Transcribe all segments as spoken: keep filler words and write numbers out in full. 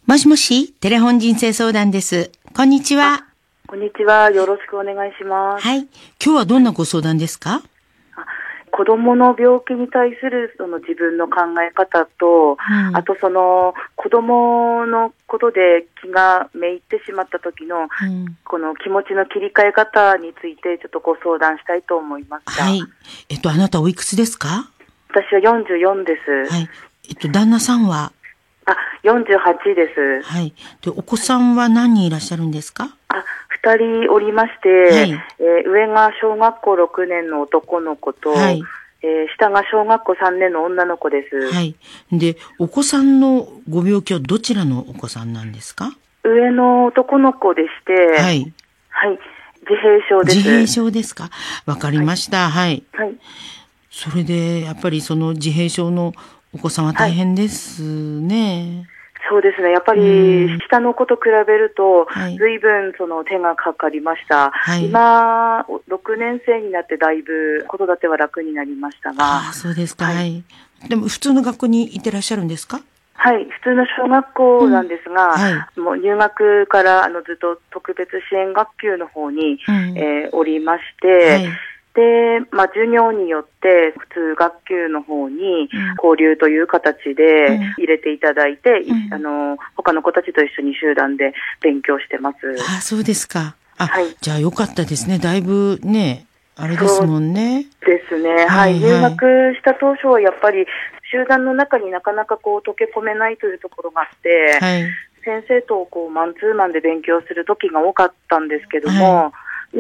もしもし、テレフォン人生相談です。こんにちは。 こんにちは。よろしくお願いします。 はい。今日はどんなご相談ですか？ あ子供の病気に対するその自分の考え方と、うん、あとその子供のことで気がめいってしまった時の、うん、この気持ちの切り替え方についてちょっとご相談したいと思いました。 はい。えっと、あなたおいくつですか？ 私はよんじゅうよんです。 はい。えっと、旦那さんは？ あ、よんじゅうはちです。 はい。で、お子さんは何人いらっしゃるんですか？ あ、ふたりおりまして、はい、えー、上が小学校ろくねんの男の子と、はい、えー、下が小学校さんねんの女の子です。 はい。で、お子さんのご病気はどちらのお子さんなんですか？ 上の男の子でして、はい。はい。自閉症です。 自閉症ですか？わかりました。はい。 はい。はい、 それで、やっぱりその自閉症のお子さんは大変ですね。 はい、そうですね。やっぱり下の子と比べると、随分その手がかかりました。はい、今ろくねん生になってだいぶ子育ては楽になりましたが。 ああ、そうですか。はい。はい、でも普通の学校に行ってらっしゃるんですか？ はい、普通の小学校なんですが、うん、はい、もう入学からあのずっと特別支援学級の方に、うん、えー、おりまして。はい、で、まあ、授業によって普通学級の方に交流という形で入れていただいて、うん、あの他の子たちと一緒に集団で勉強してます。 あ、そうですか。あ、はい、じゃあよかったですね。だいぶね、あれですもんね。 そうですね。はい、はい、入学した当初はやっぱり集団の中になかなかこう溶け込めないというところがあって、はい、先生とこうマンツーマンで勉強する時が多かったんですけども、はい、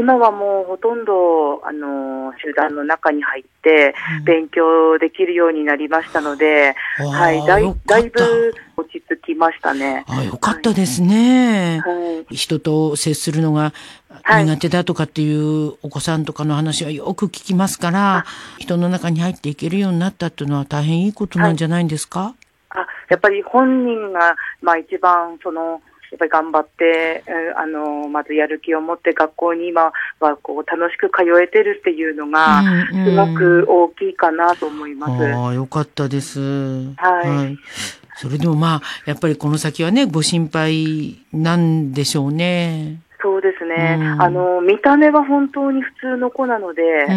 今はもうほとんどあの集団の中に入って勉強できるようになりましたので、うん、はい、だい、だいぶ落ち着きましたね。 あ、よかったですね。はい、人と接するのが苦手だとかっていうお子さんとかの話はよく聞きますから、はい、人の中に入っていけるようになったっていうのは大変いいことなんじゃないんですか？はい、 あ、やっぱり本人が、まあ、一番そのやっぱり頑張って、あのまずやる気を持って学校に今はこう楽しく通えてるっていうのがすごく大きいかなと思います。うんうん、 ああ、よかったです。はい。 はい、 それでもまあやっぱりこの先はねご心配なんでしょうね。 そうですね、うん、あの見た目は本当に普通の子なので、うん、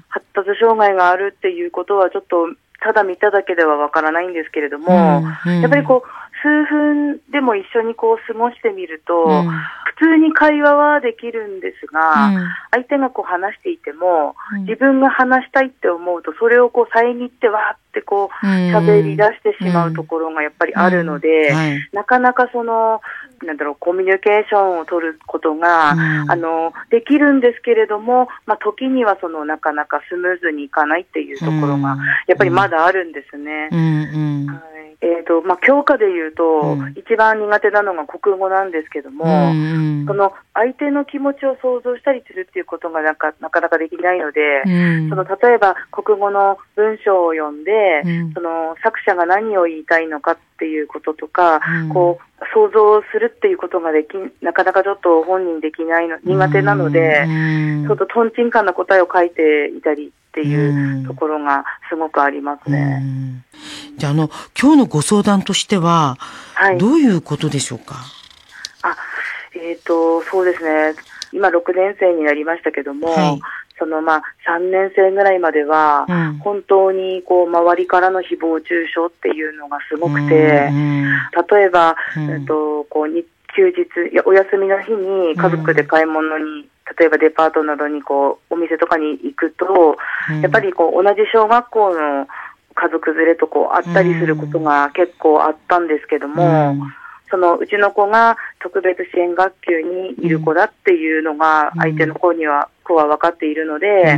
発達障害があるっていうことはちょっとただ見ただけではわからないんですけれども、うんうん、やっぱりこう数分でも一緒にこう過ごしてみると、うん、普通に会話はできるんですが、うん、相手がこう話していても、うん、自分が話したいって思うとそれをこう遮ってわーってこう喋り出してしまうところがやっぱりあるので、うんはい、なかなかそのなんだろうコミュニケーションを取ることが、うん、あのできるんですけれども、まあ、時にはそのなかなかスムーズにいかないっていうところがやっぱりまだあるんですね。うんうんはいえーとまあ、教科でいうと、うん、一番苦手なのが国語なんですけども、うんうん、その相手の気持ちを想像したりするっていうことがなかなかなかできないので、うん、その例えば国語の文章を読んで、うん、その作者が何を言いたいのかっていうこととか、うん、こう想像するっていうことができなかなかちょっと本人できないの苦手なので、うん、ちょっとトンチンカンな答えを書いていたりっていうところがすごくありますね。 うん、じゃあ、あの今日のご相談としては、はい、どういうことでしょうか？ あ、えーと、そうですね。今ろくねん生になりましたけども、はい、そのまあさんねん生ぐらいまでは、うん、本当にこう周りからの誹謗中傷っていうのがすごくて、うん、例えば、うんえーと、こうに休日やお休みの日に家族で買い物に、うん、例えばデパートなどにこうお店とかに行くと、うん、やっぱりこう同じ小学校の家族連れとこう会ったりすることが結構あったんですけども、うん、そのうちの子が特別支援学級にいる子だっていうのが相手の子には子は分かっているので、うん、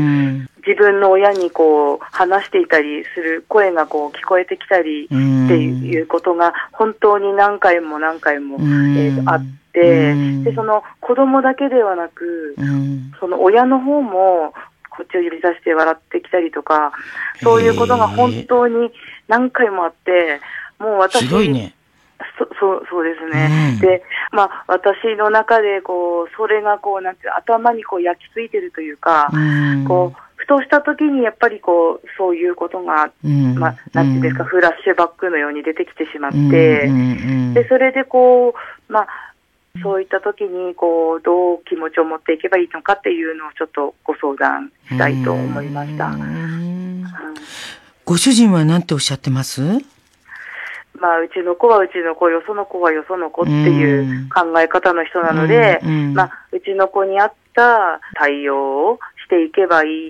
自分の親にこう話していたりする声がこう聞こえてきたりっていうことが本当に何回も何回も、うんえー、あって、うん、でその子供だけではなく、うん、その親の方もこっちを指さして笑ってきたりとか、そういうことが本当に何回もあって、もう私、 ひどいね。 そ、そう、そうですね。うん、で、まあ、私の中で、こう、それがこう、なんて、頭にこう焼き付いてるというか、うん、こう、 ふとした時にやっぱりこう、そういうことが、うん、まあ、なんていうんですか、うん、フラッシュバックのように出てきてしまって、うんうんうん、で、それでこう、まあ、そういった時にこう、どう気持ちを持っていけばいいのかっていうのをちょっとご相談したいと思いました。うん、 ご主人は何ておっしゃってます？ まあ、うちの子はうちの子、よその子はよその子っていう考え方の人なので、うんうん、まあ、うちの子に合った対応をしていけばいいって、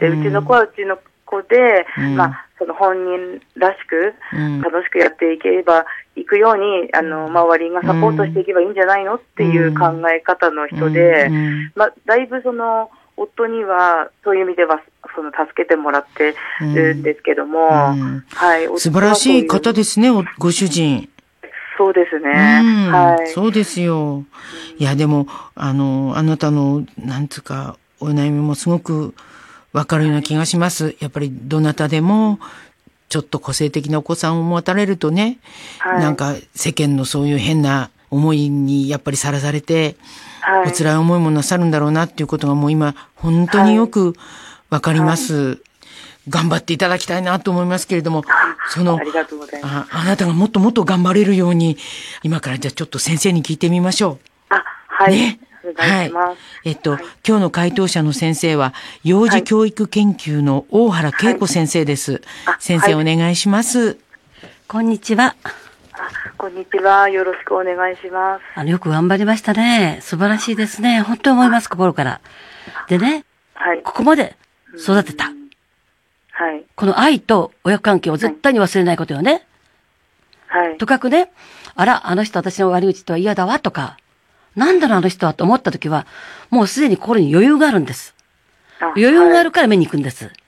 うん、うちの子はうちの子で、うん、まあ、その本人らしく楽しくやっていけばいくように、あの、周りがサポートしていけばいいんじゃないのっていう考え方の人で、うんうん、まあ、だいぶその、夫にはそういう意味ではその助けてもらってるんですけども、うんうん、はい、 素晴らしい方ですね、ご主人。 そうですね、 うん、 はい、 そうですよ。いやでもあのあなたのなんつうかお悩みもすごくわかるような気がします。やっぱりどなたでもちょっと個性的なお子さんを持たれるとね、はい、なんか世間のそういう変な思いにやっぱりさらされて。はい、お辛い思いもなさるんだろうなっていうことがもう今本当によくわかります、はいはい、頑張っていただきたいなと思いますけれども、 その あ, りがとうございます。 あ, あなたがもっともっと頑張れるように今からじゃあちょっと先生に聞いてみましょう。 あ、はい、ね、お願いします、はい、 えっと、はい、今日の回答者の先生は幼児教育研究の大原恵子先生です、はい、先生、はい、お願いします。 こんにちは。 こんにちは。よろしくお願いします。 あの、よく頑張りましたね。素晴らしいですね。本当に思います、心から。でね、はい、ここまで育てた。はい。この愛と親子関係を絶対に忘れないことよね。はい。とかくね、あら、あの人私の悪口とは嫌だわとか、なんだろうあの人はと思ったときは、もうすでに心に余裕があるんです。余裕があるから目に行くんです。はい、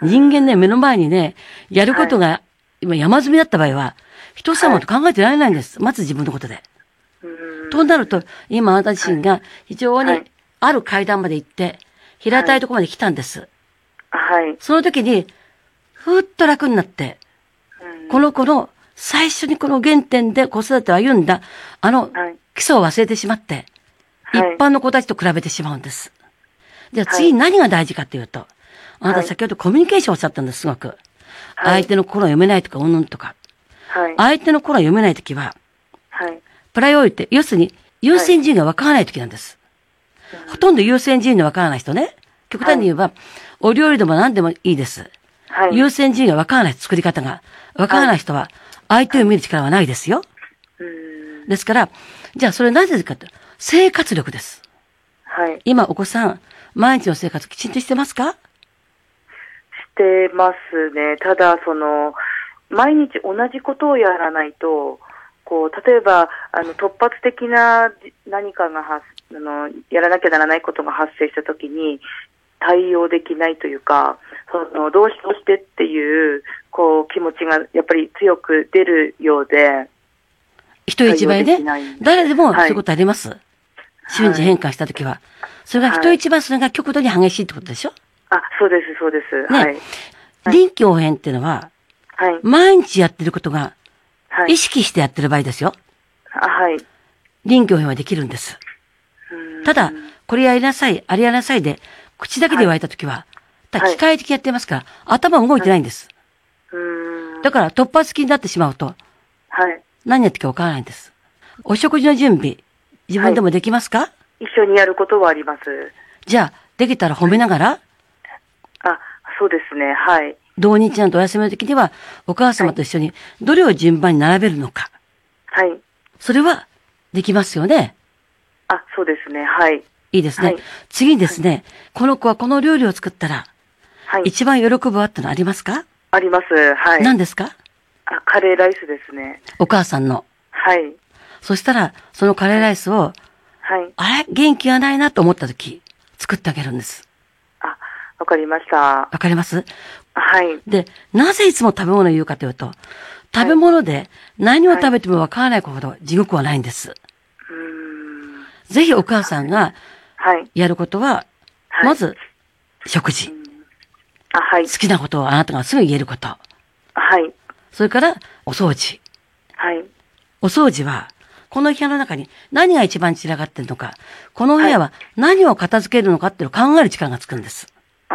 人間ね、目の前にね、やることが今山積みだった場合は、人様と考えてられないんです。はい、まず自分のことで。となると、今あなた自身が非常にある階段まで行って、平たいところまで来たんです。はい。その時に、ふーっと楽になって、この子の最初にこの原点で子育てを歩んだ、あの基礎を忘れてしまって、はい、一般の子たちと比べてしまうんです。じゃあ次に何が大事かというと、あなた先ほどコミュニケーションをおっしゃったんです、すごく。はい、相手の心を読めないとか、うんぬんとか。はい、相手の心を読めないときは、はい、プライオリティ、要するに優先順位がわからないときなんです。はい、ほとんど優先順位のわからない人ね。極端に言えば、はい、お料理でも何でもいいです。はい、優先順位がわからない作り方が。わからない人は、相手を見る力はないですよ。はい、ですから、じゃあそれなぜかと、生活力です。はい、今お子さん、毎日の生活きちんとしてますか？ してますね。ただ、その、毎日同じことをやらないと、こう、例えば、あの、突発的な何かが発、あの、やらなきゃならないことが発生したときに、対応できないというか、その、どうしどうしてっていう、こう、気持ちがやっぱり強く出るようで。 人一倍ね。誰でもそういうことあります。はい、瞬時変化したときは。それが人一倍それが極度に激しいってことでしょ？ あ、そうです、そうです。 ね。 はい。 臨機応変っていうのは、はい、毎日やってることが、意識してやってる場合ですよ。 はい。 臨機応変はできるんです。ただ、これやりなさい、あれやりなさいで、口だけで言われたときは、はい、機械的にやってますから、頭動いてないんです。はい、だから、突発的になってしまうと、はい、何やってるかわからないんです。お食事の準備、自分でもできますか？はい、 一緒にやることはあります。 じゃあ、できたら褒めながら、はい、 あ、そうですね、はい。 同日なんとお休みの時には、お母様と一緒にどれを順番に並べるのか。はい。それはできますよね。 あ、そうですね。はい。 いいですね。はい、次にですね、はい、この子はこの料理を作ったら、はい、一番喜ぶわってのありますか？ あります。はい。 何ですか？ あ、カレーライスですね。 お母さんの。 はい。 そしたら、そのカレーライスを、はい。あれ元気がないなと思った時、作ってあげるんです。 あ、わかりました。 わかります？ はい。 で、なぜいつも食べ物を言うかというと、食べ物で何を食べてもわからないほど地獄はないんです。はい、ぜひお母さんがやることは、はい、まず食事、 あ、はい。 好きなことをあなたがすぐ言えること。 はい。 それからお掃除。 はい。 お掃除は、この部屋の中に何が一番散らかってるのか、この部屋は何を片付けるのかっていうのを考える力がつくんです。 あ、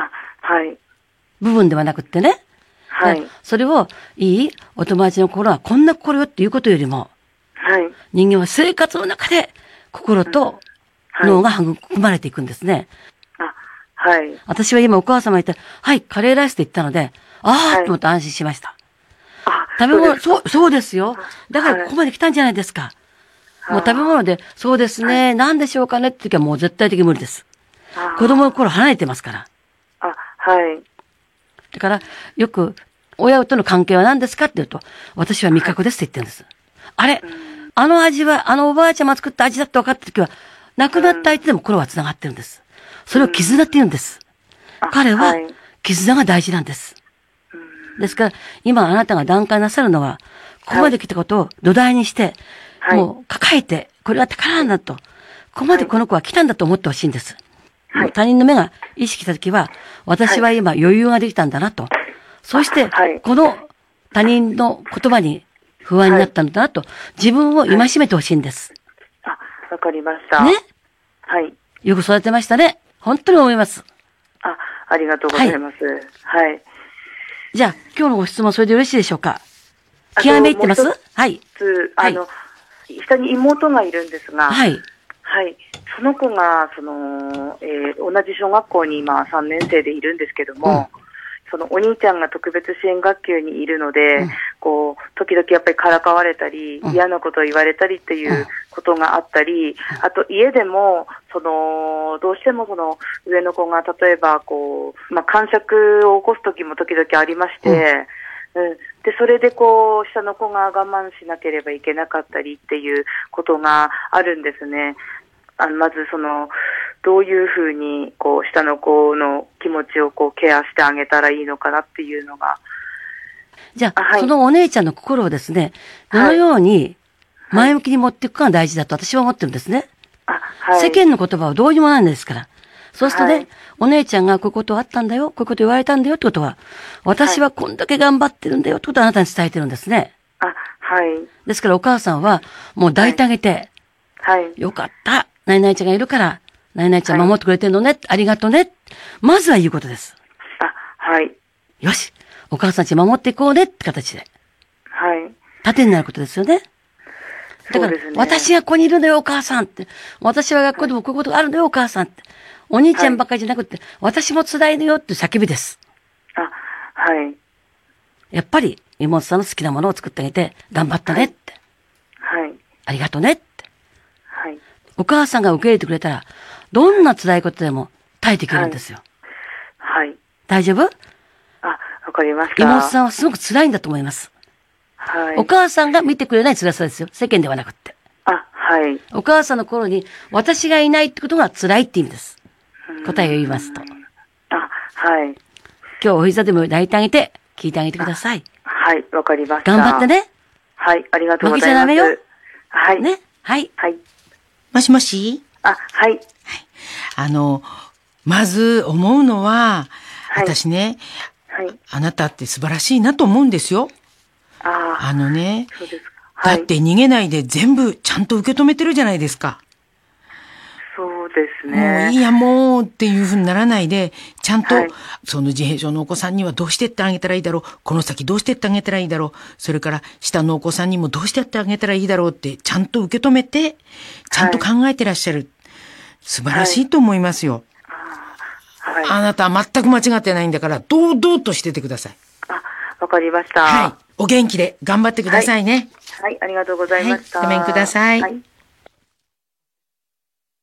はい。 部分ではなくってね。 はい。 それを、いいお友達の心はこんな心よっていうことよりも、 はい。 人間は生活の中で心と脳が育まれていくんですね。 あ、はい。 私は今お母様言って、はい、カレーライスって言ったので、ああ、と思って安心しました。食べ物、そう、そうですよ。だからここまで来たんじゃないですか。もう食べ物で、そうですね、何でしょうかねって時はもう絶対的に無理です。子供の頃離れてますから。 あ、はい。 だから、よく、親との関係は何ですかって言うと、私は味覚ですって言ってるんです。あれ、あの味は、あのおばあちゃまが作った味だって分かった時は、亡くなった相手でも心は繋がってるんです。それを絆って言うんです。彼は、絆が大事なんです。ですから、今あなたが段階なさるのは、ここまで来たことを土台にして、もう抱えて、これは宝なんだと、ここまでこの子は来たんだと思ってほしいんです。他人の目が意識したときは、私は今余裕ができたんだなと。そして、この他人の言葉に不安になったんだなと、自分を戒めてほしいんです。 あ、わかりました。 ね。 はい。 よく育てましたね。本当に思います。 あ、ありがとうございます。はい。 じゃあ、今日のご質問それでよろしいでしょうか。気合めいってます？はい。 あの、下に妹がいるんですが、 はい。 はい。その子が、その、えー、同じ小学校に今さんねん生でいるんですけども、うん、そのお兄ちゃんが特別支援学級にいるので、うん、こう、時々やっぱりからかわれたり、うん、嫌なことを言われたりっていうことがあったり、うん、あと家でも、その、どうしてもその上の子が例えばこう、まあ、癇癪を起こす時も時々ありまして、うんうん、で、それでこう、下の子が我慢しなければいけなかったりっていうことがあるんですね。あの、まずその、どういうふうに、こう、下の子の気持ちをこう、ケアしてあげたらいいのかなっていうのが。 じゃあ、はい、そのお姉ちゃんの心をですね、どのように前向きに持っていくかが大事だと私は思ってるんですね。 あ、はい、 世間の言葉はどうにもないんですから。そうするとね、はい、お姉ちゃんがこういうことあったんだよ、こういうこと言われたんだよってことは、私はこんだけ頑張ってるんだよってことをあなたに伝えてるんですね。 あ、はい。 ですからお母さんはもう抱いてあげて、 はい。はい、 よかった。ナイナイちゃんがいるから、ナイナイちゃん守ってくれてるのね、はい、ありがとうね。まずは言うことです。 あ、はい。 よし。お母さんち守っていこうねって形で。 はい。 盾になることですよね。だから、ね、私がここにいるんだよ、お母さんって。私は学校でもこういうことがあるんだよ、お母さんって。お兄ちゃんばっかりじゃなくて、はい、私も辛いのよって叫びです。 あ、はい。 やっぱり、妹さんの好きなものを作ってあげて、頑張ったねって。 はい。ありがとうねって。 はい。 お母さんが受け入れてくれたら、どんな辛いことでも耐えていけるんですよ。 はい。はい、 大丈夫？ あ、わかりました。 妹さんはすごく辛いんだと思います。 はい。 お母さんが見てくれない辛さですよ。世間ではなくって。 あ、はい。 お母さんの頃に、私がいないってことが辛いって意味です。答えを言いますと。 あ、はい。 今日お膝でも抱いてあげて、聞いてあげてください。 はい、わかりました。 頑張ってね。 はい、ありがとうございます。 負けちゃダメよ。 はい。 ね。はい。 はい。 もしもし？ あ、はい。はい。 あの、まず思うのは、はい、私ね、はい、あなたって素晴らしいなと思うんですよ。 ああ。 あのね、 そうですか。はい、 だって逃げないで全部ちゃんと受け止めてるじゃないですか。 そうですね。 もういいやもうっていうふうにならないで、ちゃんと、はい、その自閉症のお子さんにはどうしてってあげたらいいだろう、この先どうしてってあげたらいいだろう、それから下のお子さんにもどうしてってあげたらいいだろうって、ちゃんと受け止めて、ちゃんと考えてらっしゃる。はい、素晴らしいと思いますよ。 はい、 あなたは全く間違ってないんだから、堂々としててください。 あ、わかりました。 はい。お元気で頑張ってくださいね。 はい、はい、ありがとうございました。 はい、ごめんください。 はい。